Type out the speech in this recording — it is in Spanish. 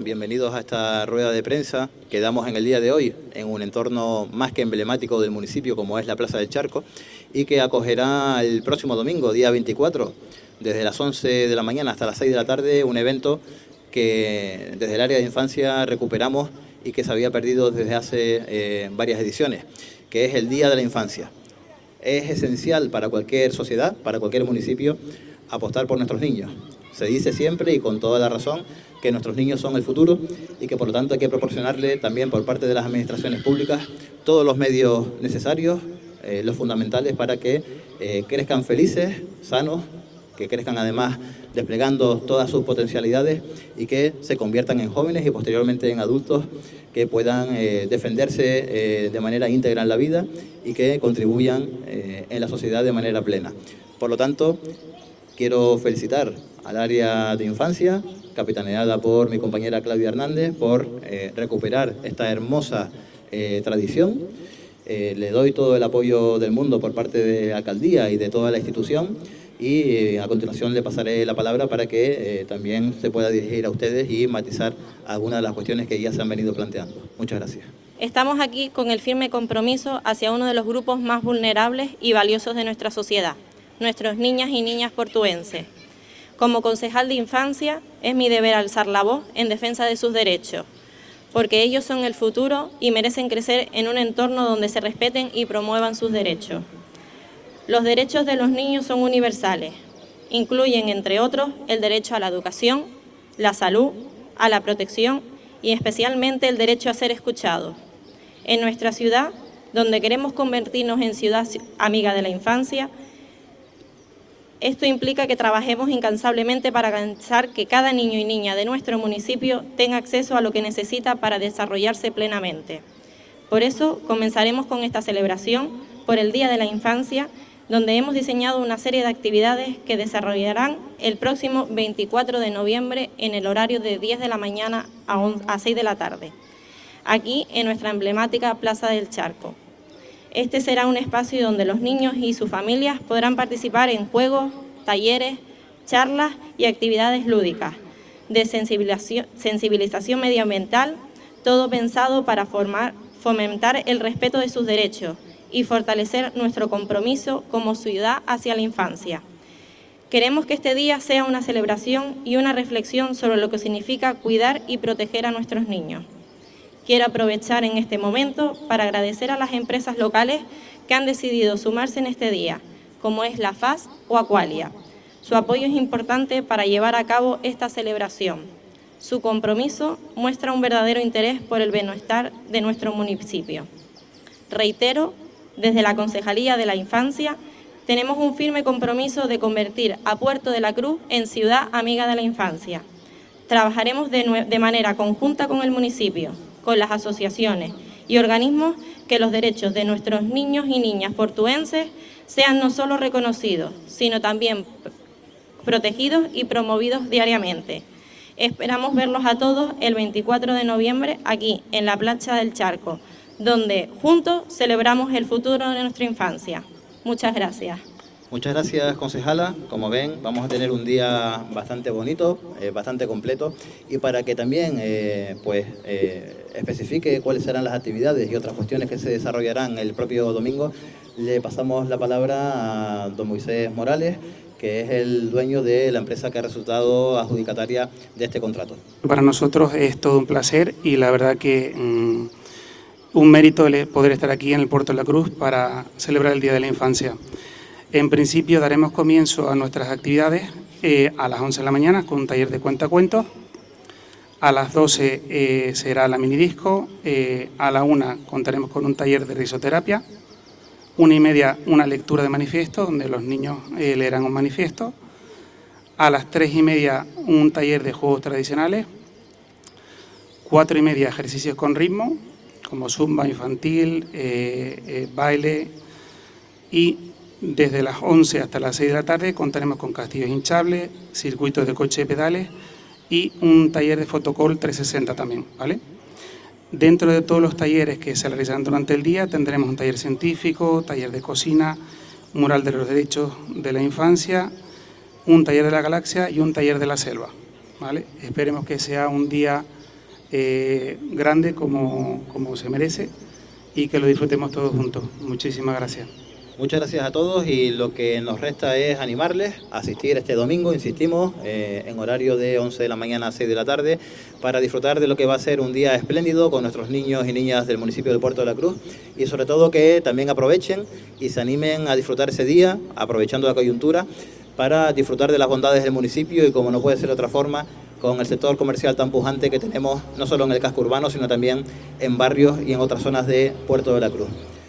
bienvenidos a esta rueda de prensa que damos en el día de hoy en un entorno más que emblemático del municipio como es la Plaza del Charco y que acogerá el próximo domingo, día 24, desde las 11 de la mañana hasta las 6 de la tarde, un evento que desde el área de infancia recuperamos y que se había perdido desde hace varias ediciones, que es el Día de la Infancia. Es esencial para cualquier sociedad, para cualquier municipio, apostar por nuestros niños. Se dice siempre y con toda la razón que nuestros niños son el futuro y que por lo tanto hay que proporcionarle también por parte de las administraciones públicas todos los medios necesarios, los fundamentales para que crezcan felices, sanos, que crezcan además desplegando todas sus potencialidades y que se conviertan en jóvenes y posteriormente en adultos que puedan defenderse de manera íntegra en la vida y que contribuyan en la sociedad de manera plena. Por lo tanto, quiero felicitar al área de infancia, capitaneada por mi compañera Claudia Hernández, por recuperar esta hermosa tradición. Le doy todo el apoyo del mundo por parte de la alcaldía y de toda la institución y a continuación le pasaré la palabra para que también se pueda dirigir a ustedes y matizar algunas de las cuestiones que ya se han venido planteando. Muchas gracias. Estamos aquí con el firme compromiso hacia uno de los grupos más vulnerables y valiosos de nuestra sociedad, nuestros niñas y niñas portuenses. Como concejal de infancia, es mi deber alzar la voz en defensa de sus derechos, porque ellos son el futuro y merecen crecer en un entorno donde se respeten y promuevan sus derechos. Los derechos de los niños son universales. Incluyen, entre otros, el derecho a la educación, la salud, a la protección y especialmente el derecho a ser escuchados. En nuestra ciudad, donde queremos convertirnos en ciudad amiga de la infancia, esto implica que trabajemos incansablemente para garantizar que cada niño y niña de nuestro municipio tenga acceso a lo que necesita para desarrollarse plenamente. Por eso, comenzaremos con esta celebración por el Día de la Infancia, donde hemos diseñado una serie de actividades que desarrollarán el próximo 24 de noviembre en el horario de 10 de la mañana a 6 de la tarde, aquí en nuestra emblemática Plaza del Charco. Este será un espacio donde los niños y sus familias podrán participar en juegos, talleres, charlas y actividades lúdicas de sensibilización medioambiental, todo pensado para fomentar el respeto de sus derechos y fortalecer nuestro compromiso como ciudad hacia la infancia. Queremos que este día sea una celebración y una reflexión sobre lo que significa cuidar y proteger a nuestros niños. Quiero aprovechar en este momento para agradecer a las empresas locales que han decidido sumarse en este día, como es la FAS o Aqualia. Su apoyo es importante para llevar a cabo esta celebración. Su compromiso muestra un verdadero interés por el bienestar de nuestro municipio. Reitero, desde la Concejalía de la Infancia, tenemos un firme compromiso de convertir a Puerto de la Cruz en ciudad amiga de la infancia. Trabajaremos de manera conjunta con el municipio, con las asociaciones y organismos que los derechos de nuestros niños y niñas portuenses sean no solo reconocidos, sino también protegidos y promovidos diariamente. Esperamos verlos a todos el 24 de noviembre aquí, en la Plaza del Charco, donde juntos celebramos el futuro de nuestra infancia. Muchas gracias. Muchas gracias, concejala. Como ven, vamos a tener un día bastante bonito, bastante completo, y para que también especifique cuáles serán las actividades y otras cuestiones que se desarrollarán el propio domingo, le pasamos la palabra a don Moisés Morales, que es el dueño de la empresa que ha resultado adjudicataria de este contrato. Para nosotros es todo un placer y la verdad que un mérito poder estar aquí en el Puerto de la Cruz para celebrar el Día de la Infancia. En principio daremos comienzo a nuestras actividades a las 11 de la mañana con un taller de cuentacuentos. A las 12 será la minidisco. A la 1 contaremos con un taller de risoterapia. 1:30 una lectura de manifiesto donde los niños leerán un manifiesto. A las 3:30 un taller de juegos tradicionales. 4:30 ejercicios con ritmo como zumba infantil, baile y desde las 11 hasta las 6 de la tarde contaremos con castillos hinchables, circuitos de coche de pedales y un taller de fotocall 360 también, ¿vale? Dentro de todos los talleres que se realizarán durante el día tendremos un taller científico, taller de cocina, mural de los derechos de la infancia, un taller de la galaxia y un taller de la selva, ¿vale? Esperemos que sea un día grande como se merece y que lo disfrutemos todos juntos. Muchísimas gracias. Muchas gracias a todos y lo que nos resta es animarles a asistir este domingo, insistimos, en horario de 11 de la mañana a 6 de la tarde para disfrutar de lo que va a ser un día espléndido con nuestros niños y niñas del municipio del Puerto de la Cruz y sobre todo que también aprovechen y se animen a disfrutar ese día, aprovechando la coyuntura, para disfrutar de las bondades del municipio y, como no puede ser de otra forma, con el sector comercial tan pujante que tenemos no solo en el casco urbano, sino también en barrios y en otras zonas de Puerto de la Cruz.